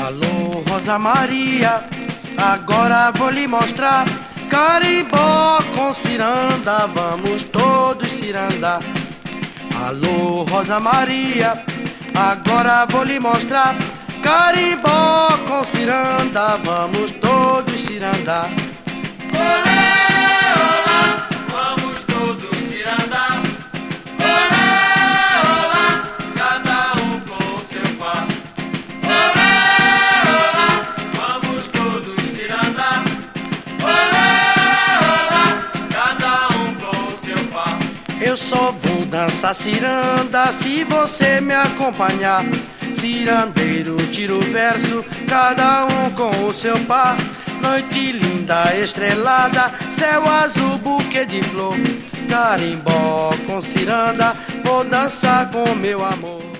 Alô, Rosa Maria, agora vou lhe mostrar carimbó com ciranda, vamos todos cirandar. Alô, Rosa Maria, agora vou lhe mostrar carimbó com ciranda, vamos todos cirandar. Olé, olá, vamos todos cirandar. Olé, olá, cada um com o seu par. Olé, olá, vamos todos cirandar. Olé, olá, cada um com o seu par. Eu só vou dançar ciranda se você me acompanhar. Cirandeiro, tira o verso, cada um com o seu par. Noite linda, estrelada, céu azul, buquê de flor. Carimbó com ciranda, vou dançar com meu amor.